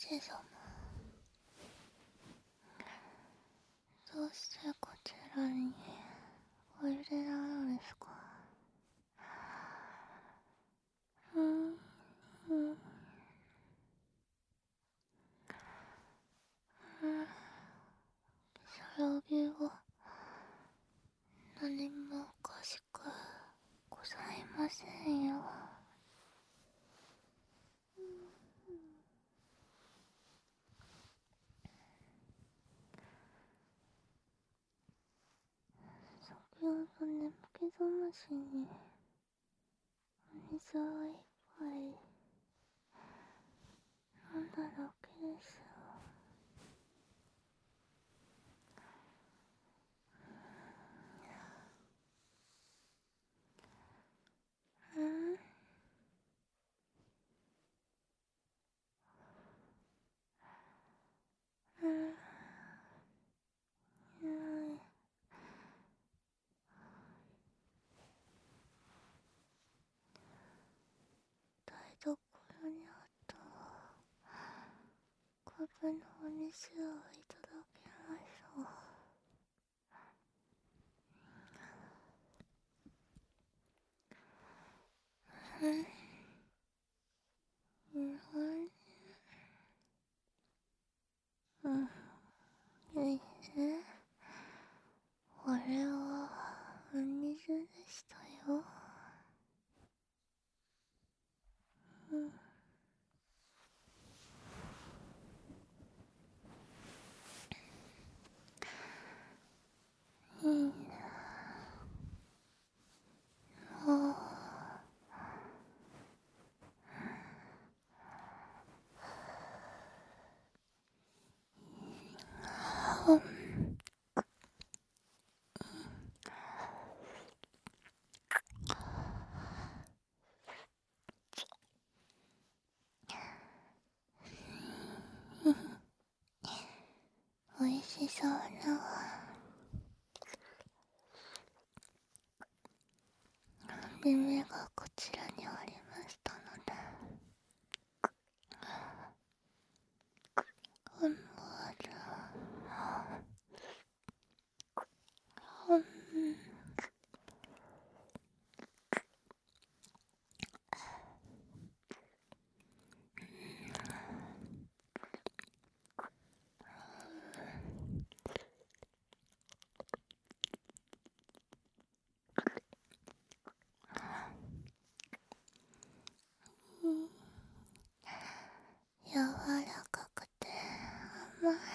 師様、どうしてこちらにおいでなのですか？シャラビは何もおかしくございませんよ。先ほど眠気覚ましにお水を一杯飲んだだけですよ。台所にあったカップのお水をいただきましょう。あれはお水でしたよ。いいな。おいしそうな夢がこちらにありましたので、思わず柔らかくて甘い。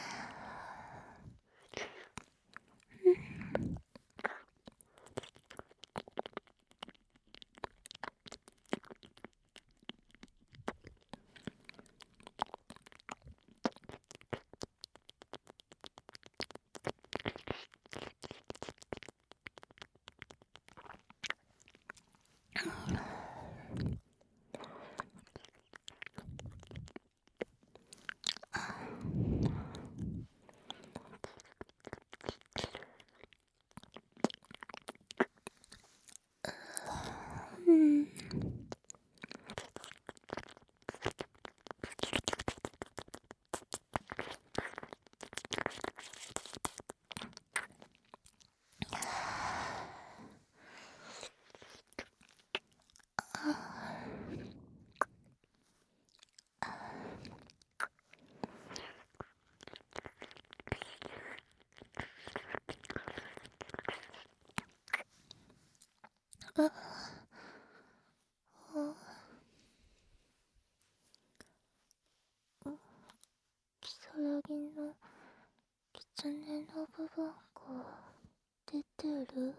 如月の狐の部分が出てる。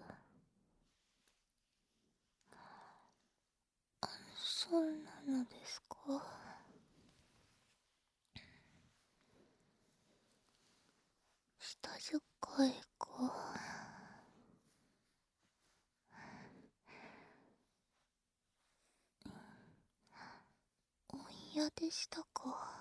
そうなのですか？下10回か。お嫌でしたか？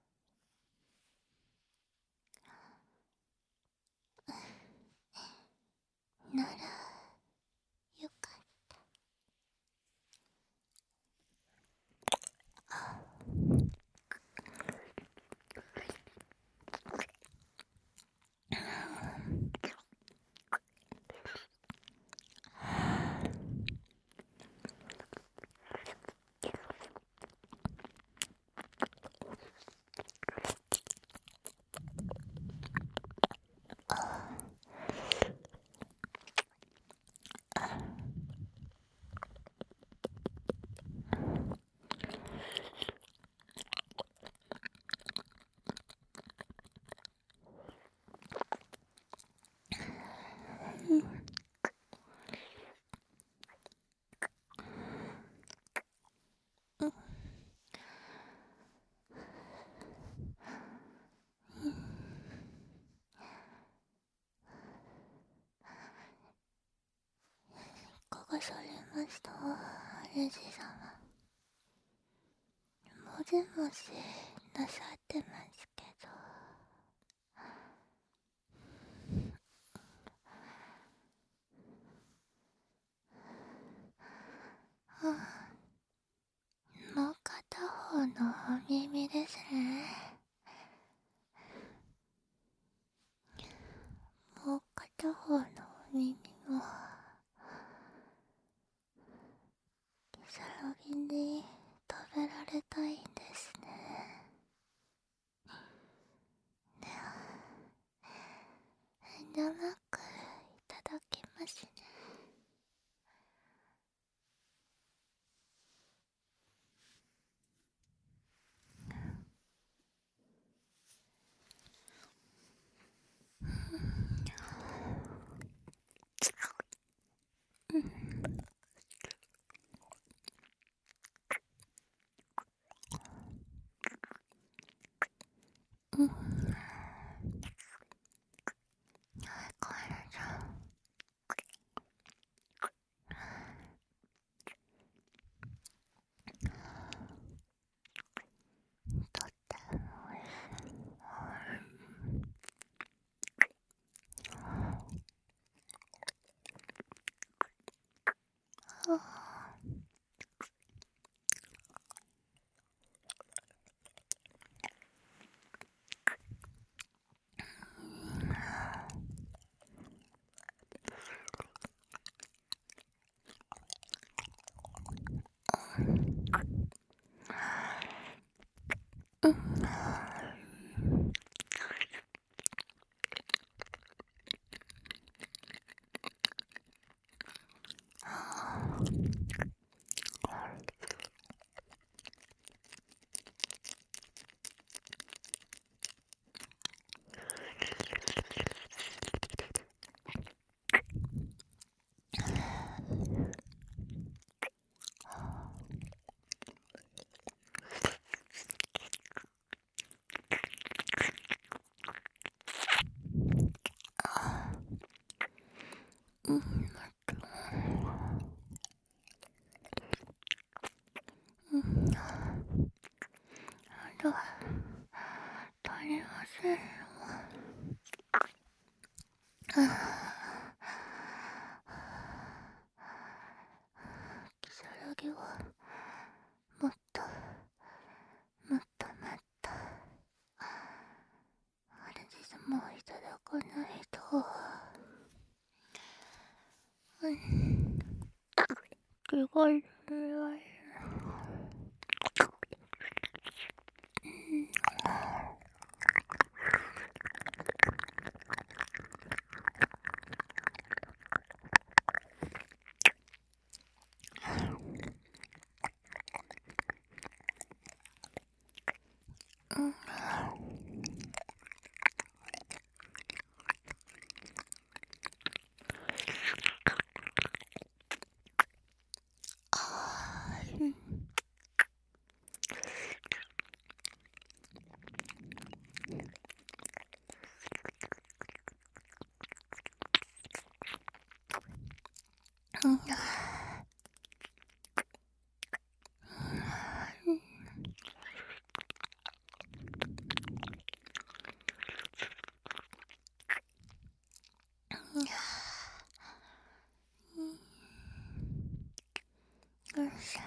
ならよかった。 かされました、主様。もじもじなさってますけど。もう片方のお耳ですね。もう片方のお耳も如月に食べられたいんですね。では遠慮なくいただきますね。カエルちゃん、とってもおいしい。足りませんよ。如月はもっともっと主様をいただかないと。気が悪い。よし。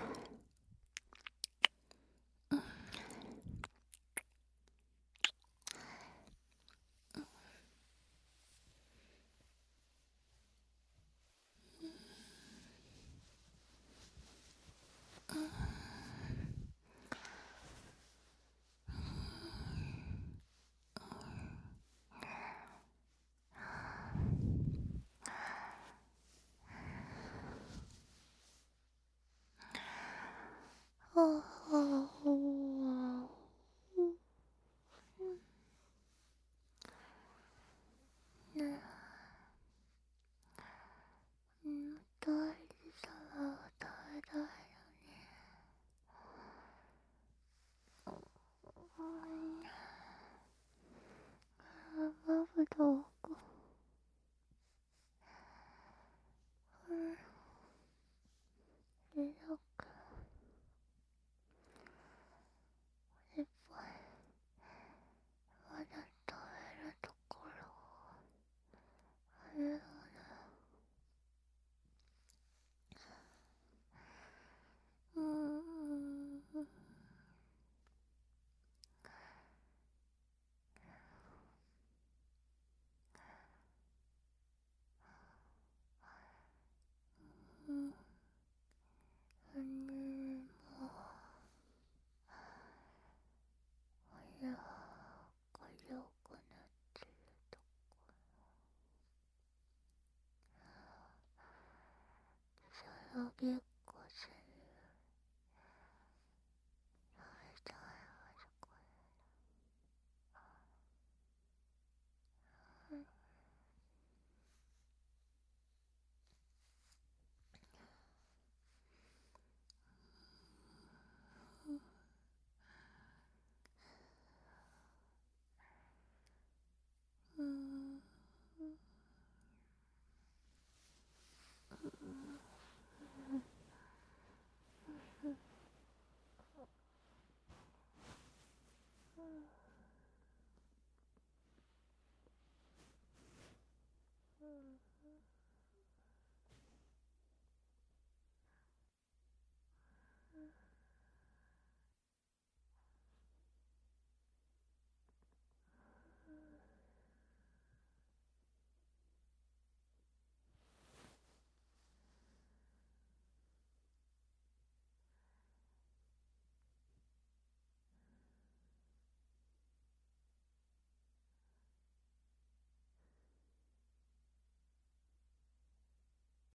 結構する。それと